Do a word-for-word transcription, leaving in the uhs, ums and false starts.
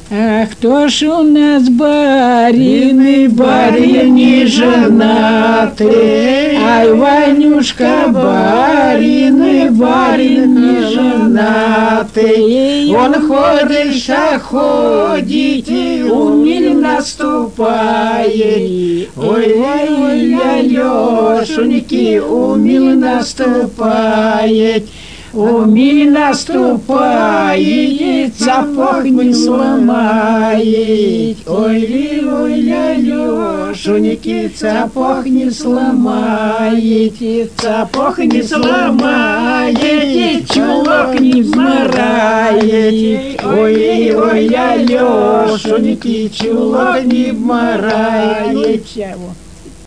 А кто ж у нас барин и барин не женатый? Ай, Ванюшка, барин и барин не женатый. Он ходит, ходит и умель наступает. Ой-ой-ой, Алешеньки, умель наступает. Умель наступает, сапог не сломает. Ой-ой-ой, Алешеньки, сапог не сломает. Сапог не сломает, чулок не вмарает. Ой-ой-ой, Алешеньки, чулок не вмарает.